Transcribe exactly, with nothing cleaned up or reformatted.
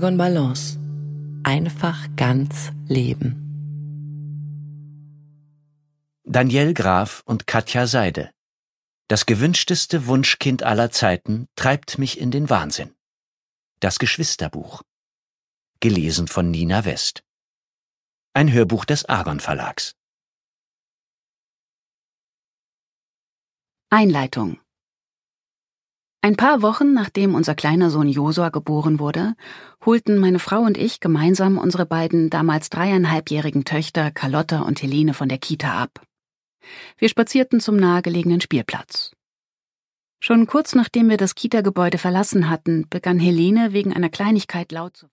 Argon Balance. Einfach ganz leben. Danielle Graf und Katja Seide. Das gewünschteste Wunschkind aller Zeiten treibt mich in den Wahnsinn. Das Geschwisterbuch. Gelesen von Nina West. Ein Hörbuch des Argon Verlags. Einleitung. Ein paar Wochen nachdem unser kleiner Sohn Josua geboren wurde, holten meine Frau und ich gemeinsam unsere beiden damals dreieinhalbjährigen Töchter Carlotta und Helene von der Kita ab. Wir spazierten zum nahegelegenen Spielplatz. Schon kurz nachdem wir das Kita-Gebäude verlassen hatten, begann Helene wegen einer Kleinigkeit laut zu